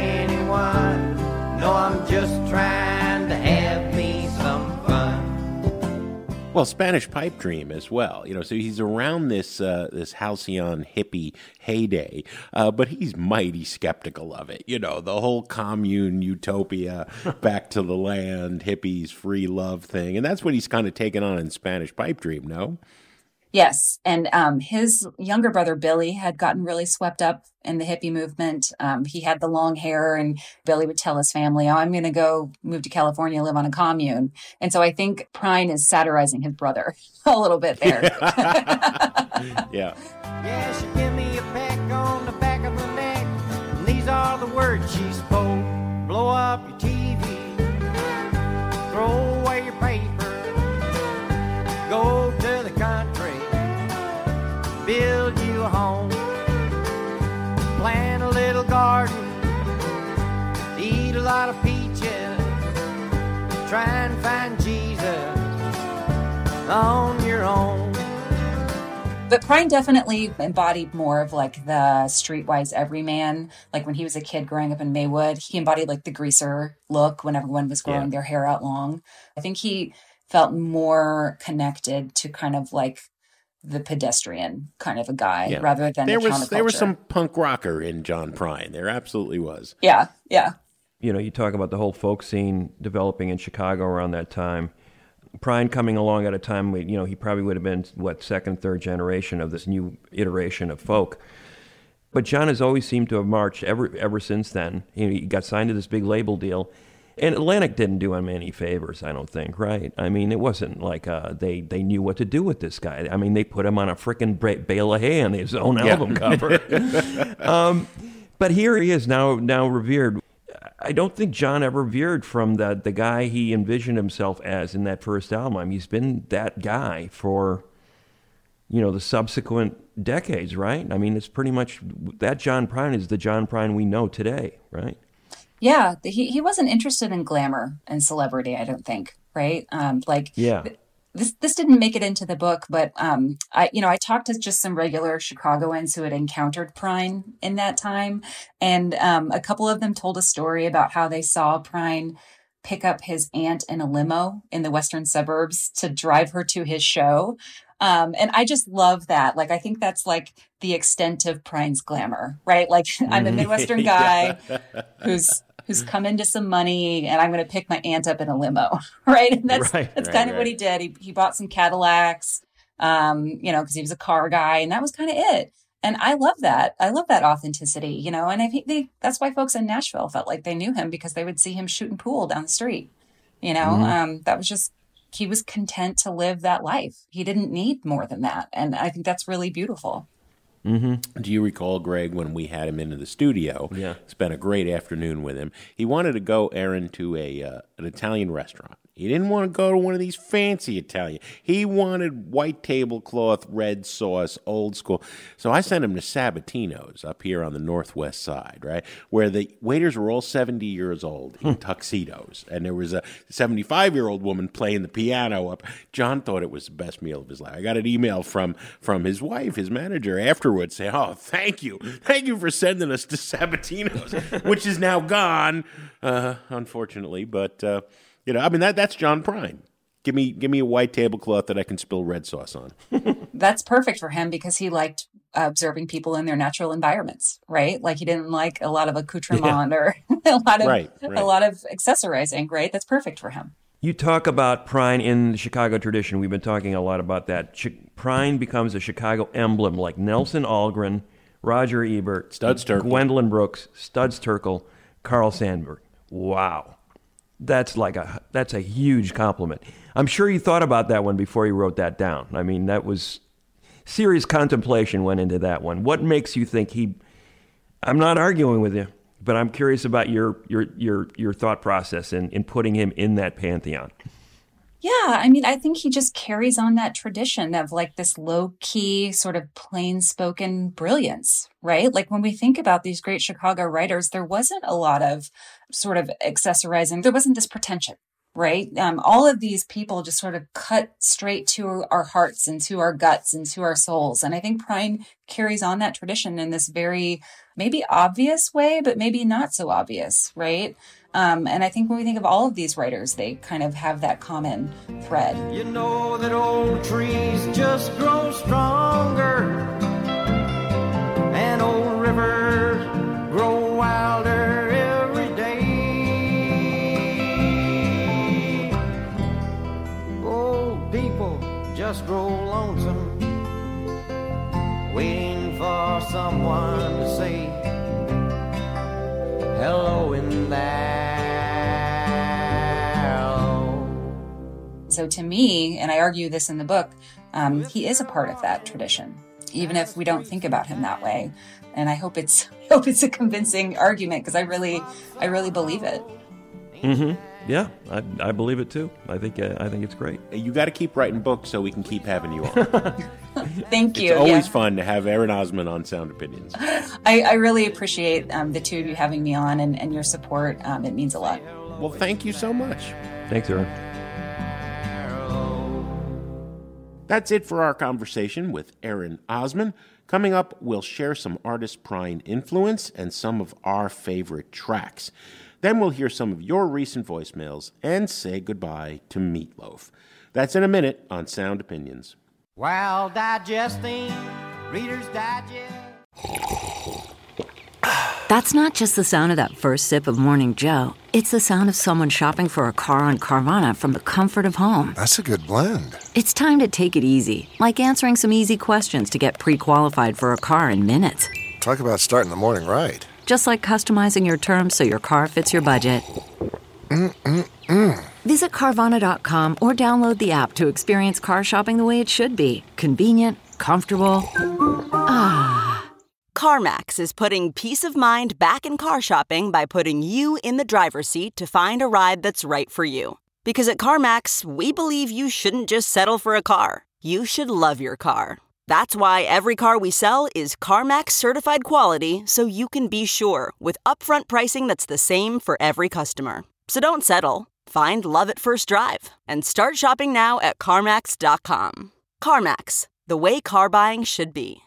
anyone? No, I'm just trying to have me some fun. Well, Spanish Pipe Dream as well. You know, so he's around this uh, this halcyon hippie heyday, uh, but he's mighty skeptical of it. You know, the whole commune utopia, back to the land, hippies, free love thing, and that's what he's kind of taken on in Spanish Pipe Dream. No. Yes. And um, his younger brother, Billy, had gotten really swept up in the hippie movement. Um, he had the long hair and Billy would tell his family, oh, I'm going to go move to California, live on a commune. And so I think Prine is satirizing his brother a little bit there. Yeah. Yeah, she give me a peck on the back of the neck. And these are the words she spoke. Blow up your T V. Throw away your paper. Go to the country. Build you a home. Plant a little garden. Eat a lot of peaches. Try and find Jesus on your own. But Prine definitely embodied more of like the streetwise everyman. Like when he was a kid growing up in Maywood, he embodied like the greaser look when everyone was growing Yeah. their hair out long. I think he felt more connected to kind of like the pedestrian kind of a guy Yeah. rather than There the was there was counterculture. some punk rocker in John Prine. There absolutely was. Yeah, yeah. You know, you talk about the whole folk scene developing in Chicago around that time. Prine coming along at a time when, you know, he probably would have been, what, second, third generation of this new iteration of folk. But John has always seemed to have marched ever ever since then. He, he got signed to this big label deal. And Atlantic didn't do him any favors, I don't think, right? I mean, it wasn't like uh, they, they knew what to do with this guy. I mean, they put him on a frickin' bra- bale of hay on his own Yeah. album cover. um, but here he is now now revered. I don't think John ever veered from the, the guy he envisioned himself as in that first album. I mean, he's been that guy for you know, the subsequent decades, right? I mean, it's pretty much that John Prine is the John Prine we know today, right? Yeah, he, he wasn't interested in glamour and celebrity, I don't think, right? Um, like, yeah. This this didn't make it into the book, but um, I you know I talked to just some regular Chicagoans who had encountered Prine in that time, and um, a couple of them told a story about how they saw Prine pick up his aunt in a limo in the western suburbs to drive her to his show, um, and I just love that. Like, I think that's like the extent of Prine's glamour, right? Like, I'm a Midwestern guy who's who's come into some money, and I'm going to pick my aunt up in a limo, right? And that's right, that's right, kind of right. what he did. He he bought some Cadillacs, um, you know, because he was a car guy, and that was kind of it. And I love that. I love that authenticity, you know. And I think they, that's why folks in Nashville felt like they knew him, because they would see him shooting pool down the street. You know, mm-hmm. um, that was just, he was content to live that life. He didn't need more than that, and I think that's really beautiful. Mm-hmm. Do you recall, Greg, when we had him into the studio? Yeah. Spent a great afternoon with him. He wanted to go, Aaron, to a uh, an Italian restaurant. He didn't want to go to one of these fancy Italian. He wanted white tablecloth, red sauce, old school. So I sent him to Sabatino's up here on the northwest side, right, where the waiters were all seventy years old in tuxedos. And there was a seventy-five-year-old woman playing the piano up. John thought it was the best meal of his life. I got an email from, from his wife, his manager, afterwards saying, oh, thank you. Thank you for sending us to Sabatino's, which is now gone, uh, unfortunately. But... Uh, You know, I mean, that that's John Prine. Give me give me a white tablecloth that I can spill red sauce on. That's perfect for him, because he liked uh, observing people in their natural environments, right? Like, he didn't like a lot of accoutrement yeah. or a lot of right, right. a lot of accessorizing, right? That's perfect for him. You talk about Prine in the Chicago tradition. We've been talking a lot about that. Ch- Prine becomes a Chicago emblem, like Nelson Algren, Roger Ebert, Studs Terkel, Gwendolyn Brooks, Studs Terkel, Carl Sandburg. Wow. That's like a that's a huge compliment. I'm sure you thought about that one before you wrote that down. I mean, that was serious contemplation went into that one. What makes you think he? I'm not arguing with you, but I'm curious about your your your your thought process in, in putting him in that pantheon. Yeah, I mean, I think he just carries on that tradition of like this low key, sort of plain spoken brilliance, right? Like, when we think about these great Chicago writers, there wasn't a lot of sort of accessorizing. There wasn't this pretension, right? Um, all of these people just sort of cut straight to our hearts and to our guts and to our souls. And I think Prine carries on that tradition in this very maybe obvious way, but maybe not so obvious, right? Um, and I think when we think of all of these writers, they kind of have that common thread. You know that old trees just grow stronger, and old rivers grow wilder every day. Old people just grow lonesome, waiting for someone to say hello in there. So to me, and I argue this in the book, um, he is a part of that tradition, even if we don't think about him that way. And I hope it's I hope it's a convincing argument, because I really I really believe it. Mm-hmm. Yeah, I, I believe it too. I think uh, I think it's great. You got to keep writing books so we can keep having you on. Thank you. It's always yeah. fun to have Aaron Osmond on Sound Opinions. I, I really appreciate um, the two of you having me on, and, and your support. Um, it means a lot. Well, thank you so much. Thanks, Aaron. That's it for our conversation with Aaron Osmond. Coming up, we'll share some artist Prine influence and some of our favorite tracks. Then we'll hear some of your recent voicemails and say goodbye to Meatloaf. That's in a minute on Sound Opinions. While digesting Reader's Digest. That's not just the sound of that first sip of Morning Joe. It's the sound of someone shopping for a car on Carvana from the comfort of home. That's a good blend. It's time to take it easy, like answering some easy questions to get pre-qualified for a car in minutes. Talk about starting the morning right. Just like customizing your terms so your car fits your budget. Mm-mm-mm. Visit Carvana dot com or download the app to experience car shopping the way it should be. Convenient, comfortable. Ah. CarMax is putting peace of mind back in car shopping by putting you in the driver's seat to find a ride that's right for you. Because at CarMax, we believe you shouldn't just settle for a car. You should love your car. That's why every car we sell is CarMax certified quality, so you can be sure with upfront pricing that's the same for every customer. So don't settle. Find love at first drive and start shopping now at CarMax dot com. CarMax, the way car buying should be.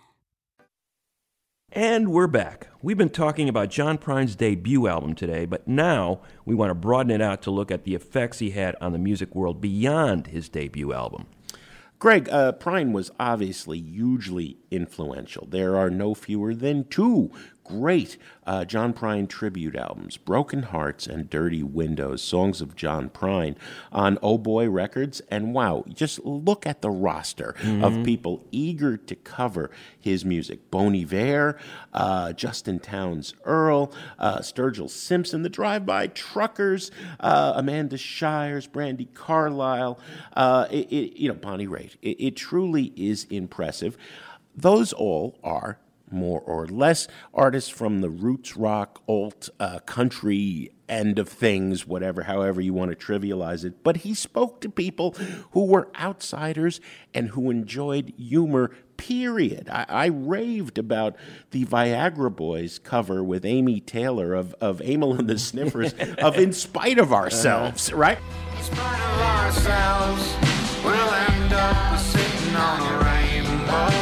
And we're back. We've been talking about John Prine's debut album today, but now we want to broaden it out to look at the effects he had on the music world beyond his debut album. Greg, uh, Prine was obviously hugely influential. There are no fewer than two great uh, John Prine tribute albums, Broken Hearts and Dirty Windows, songs of John Prine on Oh Boy Records. And wow, just look at the roster mm-hmm. of people eager to cover his music. Bon Iver, uh, Justin Townes Earl, uh, Sturgill Simpson, the Drive-By Truckers, uh, Amanda Shires, Brandi Carlile, uh, it, it, you know, Bonnie Raitt. It, it truly is impressive. Those all are more or less artists from the roots rock, alt, uh, country end of things, whatever, however you want to trivialize it. But he spoke to people who were outsiders and who enjoyed humor, period. I, I raved about the Viagra Boys cover with Amy Taylor of, of Emil and the Sniffers of In Spite of Ourselves, right? In spite of ourselves, we'll end up sitting on a rainbow.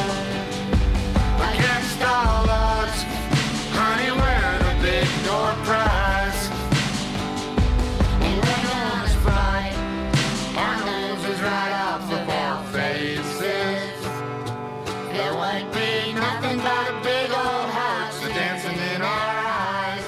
Against all odds, honey, we're the big door prize. And everyone's pride, and losers right off of our faces. There won't be nothing but a big old hearts dancing in our eyes.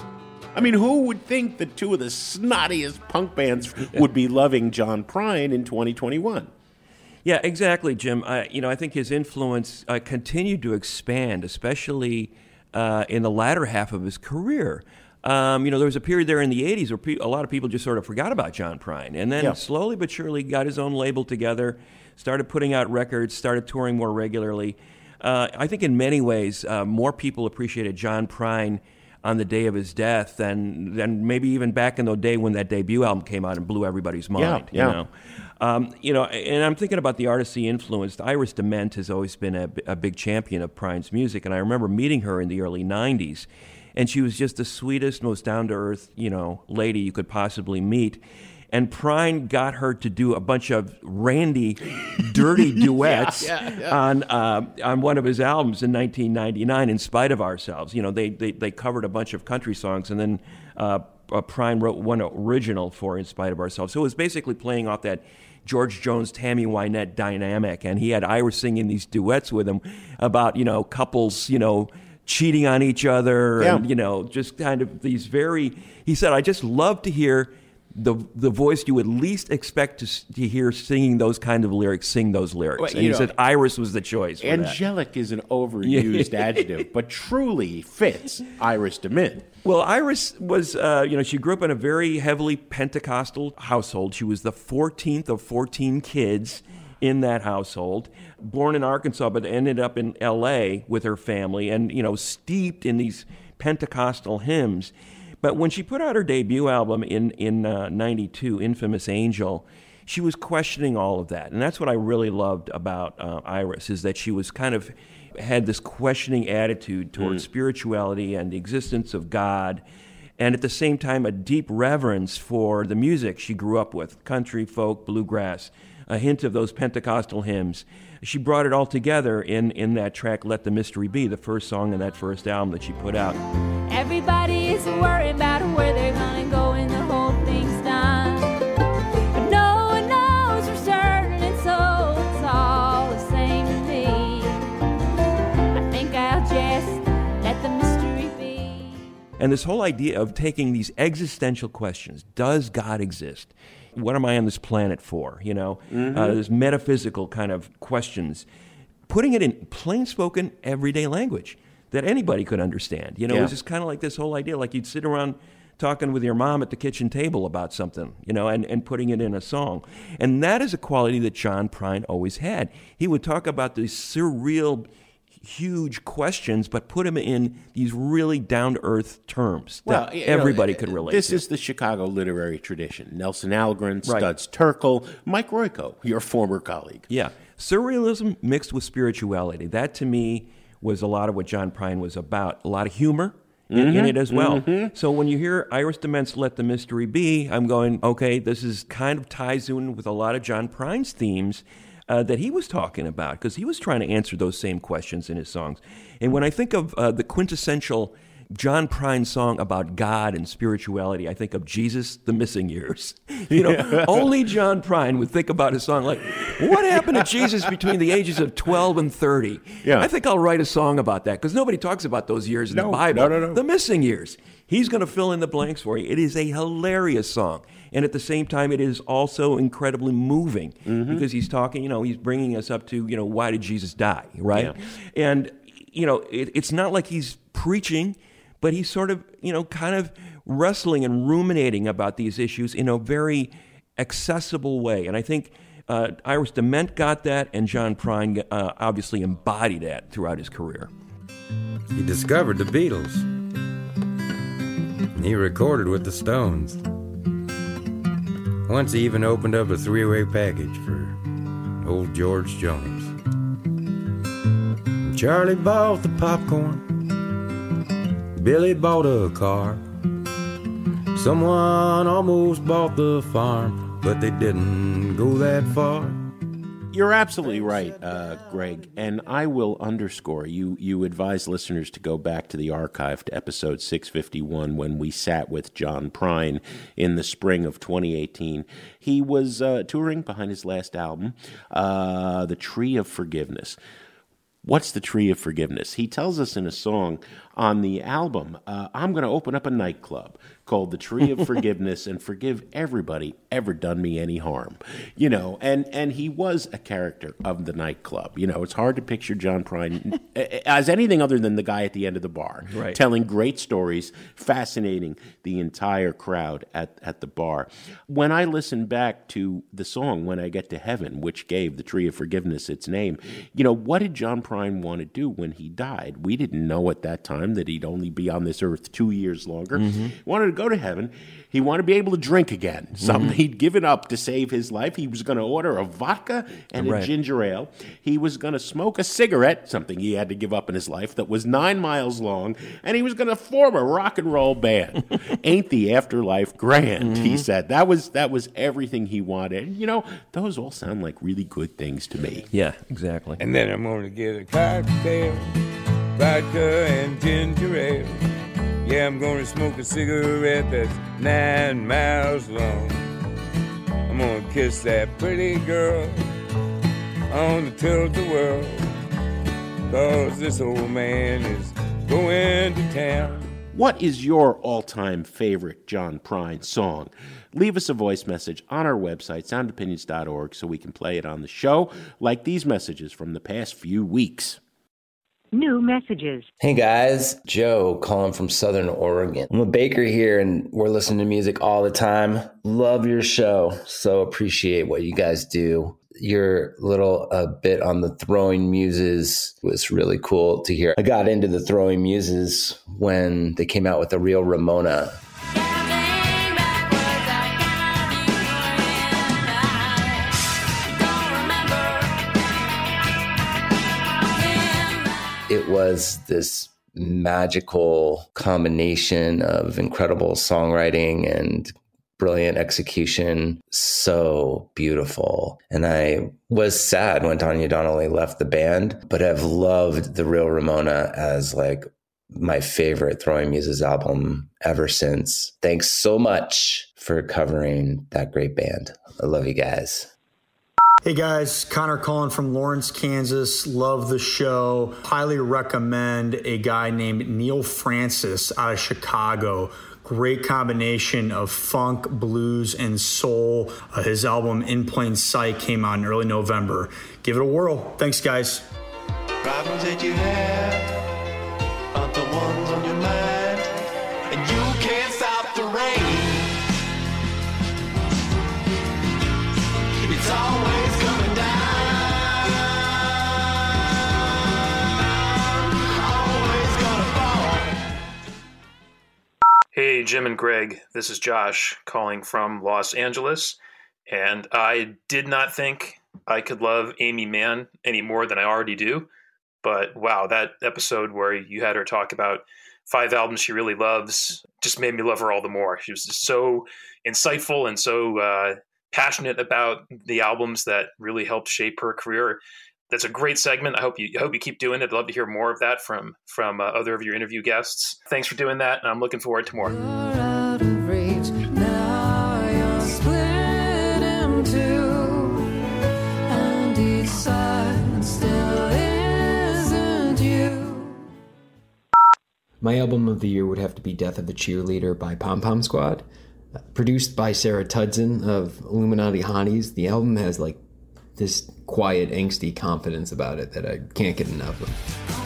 I mean, who would think that two of the snottiest punk bands would be loving John Prine in twenty twenty-one? Yeah, exactly, Jim. I, you know, I think his influence uh, continued to expand, especially uh, in the latter half of his career. Um, you know, there was a period there in the eighties where pe- a lot of people just sort of forgot about John Prine, and then yeah. slowly but surely got his own label together, started putting out records, started touring more regularly. Uh, I think in many ways, uh, more people appreciated John Prine on the day of his death than than maybe even back in the day when that debut album came out and blew everybody's mind. Yeah, yeah. You know, um, you know, and I'm thinking about the artists he influenced. Iris DeMent has always been a, a big champion of Prine's music, and I remember meeting her in the early nineties, and she was just the sweetest, most down-to-earth, you know, lady you could possibly meet. And Prine got her to do a bunch of randy, dirty duets yeah, yeah, yeah. on uh, on one of his albums in nineteen ninety-nine, In Spite of Ourselves. You know, they they, they covered a bunch of country songs, and then uh, uh, Prine wrote one original for In Spite of Ourselves. So it was basically playing off that George Jones, Tammy Wynette dynamic, and he had Iris singing these duets with him about, you know, couples, you know, cheating on each other, yeah. and, you know, just kind of these very, he said, I just love to hear the the voice you would least expect to, to hear singing those kind of lyrics, sing those lyrics. Well, and he know, said Iris was the choice for angelic that. is an overused adjective, but truly fits Iris DeMent. Well, Iris was, uh, you know, she grew up in a very heavily Pentecostal household. She was the fourteenth of fourteen kids in that household, born in Arkansas, but ended up in L A with her family and, you know, steeped in these Pentecostal hymns. But when she put out her debut album in, in uh, ninety-two, Infamous Angel, she was questioning all of that. And that's what I really loved about uh, Iris, is that she was kind of had this questioning attitude towards mm. spirituality and the existence of God, and at the same time a deep reverence for the music she grew up with, country, folk, bluegrass, a hint of those Pentecostal hymns. She brought it all together in, in that track, Let the Mystery Be, the first song in that first album that she put out. Everybody is worried about where they're gonna go when the whole thing's done. But no one knows for certain, and so it's all the same to me. I think I'll just let the mystery be. And this whole idea of taking these existential questions, does God exist? What am I on this planet for? You know, mm-hmm. uh, this metaphysical kind of questions, putting it in plain-spoken, everyday language that anybody could understand. You know, yeah. it was just kind of like this whole idea, like you'd sit around talking with your mom at the kitchen table about something, you know, and, and putting it in a song. And that is a quality that John Prine always had. He would talk about these surreal, huge questions, but put them in these really down-to-earth terms that well, everybody know, could relate this to. This is the Chicago literary tradition. Nelson Algren, Right. Studs Terkel, Mike Royko, your former colleague. Yeah. Surrealism mixed with spirituality. That, to me, was a lot of what John Prine was about. A lot of humor in, in Mhm, it as well. mhm. So when you hear Iris DeMent's Let the Mystery Be, I'm going, okay, this is kind of ties in with a lot of John Prine's themes uh, that he was talking about, because he was trying to answer those same questions in his songs. And when I think of uh, the quintessential John Prine song about God and spirituality, I think of Jesus, the Missing Years. You know, Yeah. only John Prine would think about a song like, what happened to Jesus between the ages of twelve and thirty? Yeah. I think I'll write a song about that, because nobody talks about those years in No, the Bible. no, no, no. The missing years. He's going to fill in the blanks for you. It is a hilarious song. And at the same time, it is also incredibly moving, Mm-hmm. because he's talking, you know, he's bringing us up to, you know, why did Jesus die, right? Yeah. And, you know, it, it's not like he's preaching, but he's sort of, you know, kind of wrestling and ruminating about these issues in a very accessible way. And I think uh, Iris DeMent got that, and John Prine uh, obviously embodied that throughout his career. He discovered the Beatles. He recorded with the Stones. Once he even opened up a three-way package for old George Jones. Charlie bought the popcorn. Billy bought a car. Someone almost bought the farm, but they didn't go that far. You're absolutely right, uh, Greg, and I will underscore, you you advise listeners to go back to the archive to episode six fifty-one when we sat with John Prine in the spring of twenty eighteen. He was uh, touring behind his last album, uh, The Tree of Forgiveness. What's the Tree of Forgiveness? He tells us in a song on the album, uh, I'm going to open up a nightclub called The Tree of Forgiveness and forgive everybody ever done me any harm. You know, and, and he was a character of the nightclub. You know, it's hard to picture John Prine as anything other than the guy at the end of the bar, Right. telling great stories, fascinating the entire crowd at, at the bar. When I listen back to the song, When I Get to Heaven, which gave The Tree of Forgiveness its name, you know, what did John Prine want to do when he died? We didn't know at that time that he'd only be on this earth two years longer. Mm-hmm. He wanted to go to heaven. He wanted to be able to drink again, something Mhm. he'd given up to save his life. He was going to order a vodka and Right. a ginger ale. He was going to smoke a cigarette, something he had to give up in his life, that was nine miles long, and he was going to form a rock and roll band. Ain't the afterlife grand, he Mhm. said. That was that was everything he wanted. You know, those all sound like really good things to me. Yeah, exactly. And then I'm gonna get a cocktail, vodka and ginger ale. Yeah, I'm gonna smoke a cigarette that's nine miles long. I'm gonna kiss that pretty girl on the tilt-a-whirl, 'cause this old man is going to town. What is your all-time favorite John Prine song? Leave us a voice message on our website, sound opinions dot org, so we can play it on the show, like these messages from the past few weeks. New messages. Hey guys, Joe calling from Southern Oregon. I'm a baker here and we're listening to music all the time. Love your show. So appreciate what you guys do. Your little uh, bit on the Throwing Muses was really cool to hear. I got into the Throwing Muses when they came out with the Real Ramona. It was this magical combination of incredible songwriting and brilliant execution. So beautiful. And I was sad when Tanya Donnelly left the band, but I've loved The Real Ramona as like my favorite Throwing Muses album ever since. Thanks so much for covering that great band. I love you guys. Hey guys, Connor calling from Lawrence, Kansas. Love the show. Highly recommend a guy named Neil Francis out of Chicago. Great combination of funk, blues, and soul. Uh, his album In Plain Sight came out in early November. Give it a whirl. Thanks, guys. Problems that you have aren't the ones on your mind, and you can't stop the rain. It's always coming down, always gonna fall. Hey, Jim and Greg, this is Josh calling from Los Angeles, and I did not think I could love Amy Mann any more than I already do. But wow, that episode where you had her talk about five albums she really loves just made me love her all the more. She was just so insightful and so uh, passionate about the albums that really helped shape her career. That's a great segment. I hope you I hope you keep doing it. I'd love to hear more of that from from uh, other of your interview guests. Thanks for doing that, and I'm looking forward to more. Out of reach, now you're split in two, and each side still isn't you. My album of the year would have to be Death of a Cheerleader by Pom Pom Squad. Produced by Sarah Tudson of Illuminati Hotties, the album has like this quiet, angsty confidence about it that I can't get enough of.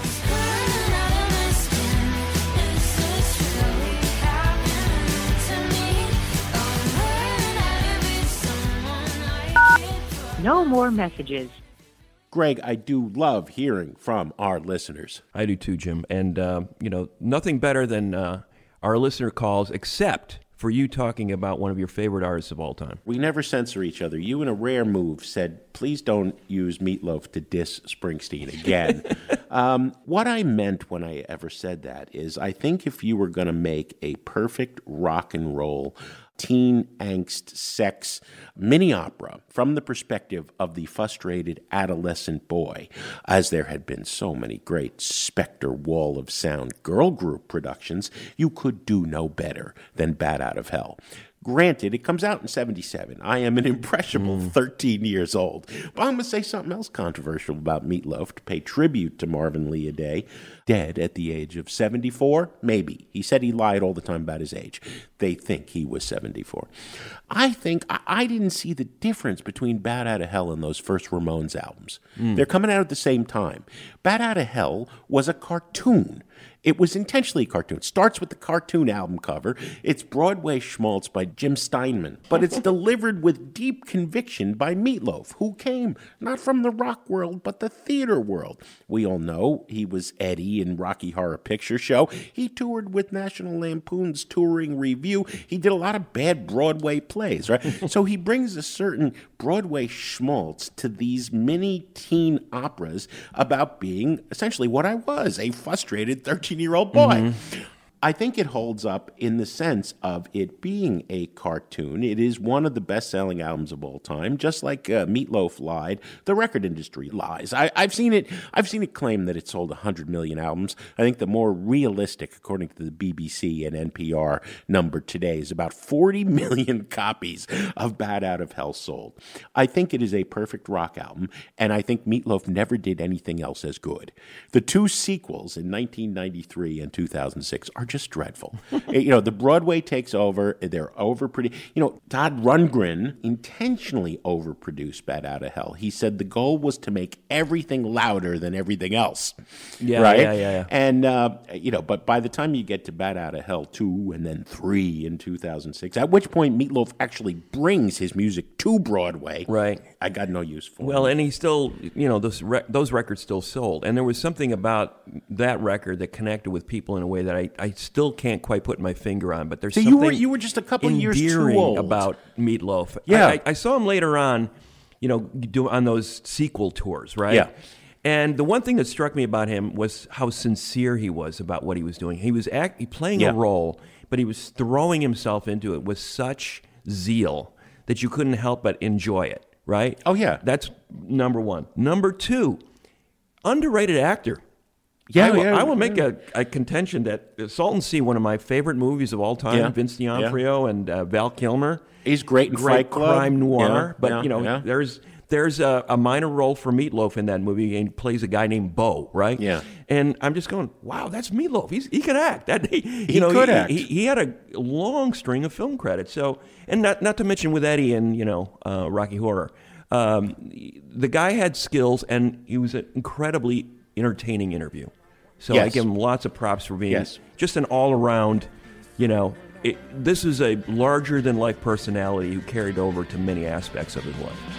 No more messages. Greg, I do love hearing from our listeners. I do too, Jim. And, uh, you know, nothing better than uh, our listener calls, except for you talking about one of your favorite artists of all time. We never censor each other. You, in a rare move, said, please don't use Meatloaf to diss Springsteen again. um, what I meant when I ever said that is I think if you were going to make a perfect rock and roll teen angst sex mini opera from the perspective of the frustrated adolescent boy, as there had been so many great Spectre Wall of Sound girl group productions, you could do no better than Bat Out of Hell. Granted, it comes out in seventy-seven. I am an impressionable mm. thirteen years old. But I'm going to say something else controversial about Meatloaf to pay tribute to Marvin Lee Aday. Dead at the age of seventy-four? Maybe. He said he lied all the time about his age. They think he was seventy-four. I think I, I didn't see the difference between Bat Out of Hell and those first Ramones albums. Mm. They're coming out at the same time. Bat Out of Hell was a cartoon. It was intentionally a cartoon. It starts with the cartoon album cover. It's Broadway schmaltz by Jim Steinman, but it's delivered with deep conviction by Meatloaf, who came not from the rock world, but the theater world. We all know he was Eddie in Rocky Horror Picture Show. He toured with National Lampoon's Touring Review. He did a lot of bad Broadway plays, right? So he brings a certain Broadway schmaltz to these mini teen operas about being essentially what I was, a frustrated thirteen-year-old boy. Mm-hmm. I think it holds up in the sense of it being a cartoon. It is one of the best-selling albums of all time. Just like uh, Meatloaf lied, the record industry lies. I, I've seen it. I've seen it claim that it sold one hundred million albums. I think the more realistic, according to the B B C and N P R number today, is about forty million copies of Bat Out of Hell sold. I think it is a perfect rock album, and I think Meatloaf never did anything else as good. The two sequels in nineteen ninety-three and two thousand six are just dreadful. You know, the Broadway takes over. They're over pretty. You know, Todd Rundgren intentionally overproduced Bat Out of Hell. He said the goal was to make everything louder than everything else. Yeah, right? yeah, yeah, yeah. And, uh, you know, but by the time you get to Bat Out of Hell two and then three in two thousand six, at which point Meatloaf actually brings his music to Broadway. Right. I got no use for Well, him. and he still, you know, those re- those records still sold. And there was something about that record that connected with people in a way that I, I still can't quite put my finger on. But there's So something you were you were just a couple years too endearing old about Meatloaf. Yeah. I, I, I saw him later on, you know, do on those sequel tours, right? Yeah. And the one thing that struck me about him was how sincere he was about what he was doing. He was act, playing Yeah. a role, but he was throwing himself into it with such zeal that you couldn't help but enjoy it, right? Oh, yeah. That's number one. Number two, underrated actor. Yeah, I will, yeah, I will make yeah. a, a contention that Salton Sea, one of my favorite movies of all time, Yeah. Vince D'Onofrio and uh, Val Kilmer. He's great in Great Fight Club. crime noir. Yeah, but, yeah, you know, yeah. there's there's a, a minor role for Meatloaf in that movie, and he plays a guy named Bo, right? Yeah. And I'm just going, wow, that's Meatloaf. He's, he can act. That, he, you He know, could he, act. He, he had a long string of film credits. So, and not not to mention with Eddie and, you know, uh, Rocky Horror. Um, the guy had skills, and he was an incredibly entertaining interview. So I Yes. give him lots of props for being Yes. just an all-around, you know, it, this is a larger-than-life personality who carried over to many aspects of his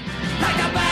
life.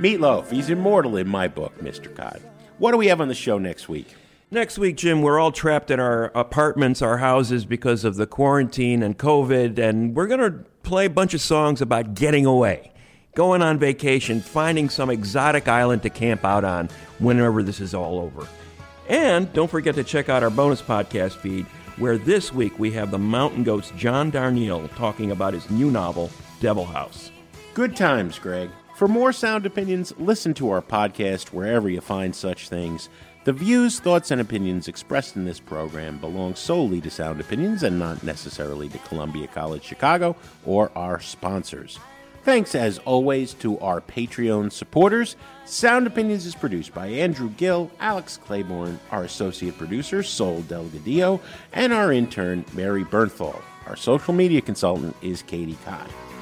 Meatloaf, he's immortal in my book, Mister Cod. What do we have on the show next week? Next week, Jim, we're all trapped in our apartments, our houses because of the quarantine and COVID, and we're going to play a bunch of songs about getting away, going on vacation, finding some exotic island to camp out on whenever this is all over. And don't forget to check out our bonus podcast feed, where this week we have the Mountain Goat's John Darnielle talking about his new novel, Devil House. Good times, Greg. For more sound opinions, listen to our podcast wherever you find such things. The views, thoughts, and opinions expressed in this program belong solely to Sound Opinions and not necessarily to Columbia College Chicago or our sponsors. Thanks, as always, to our Patreon supporters. Sound Opinions is produced by Andrew Gill, Alex Claiborne, our associate producer, Sol Delgadillo, and our intern, Mary Bernthal. Our social media consultant is Katie Cott.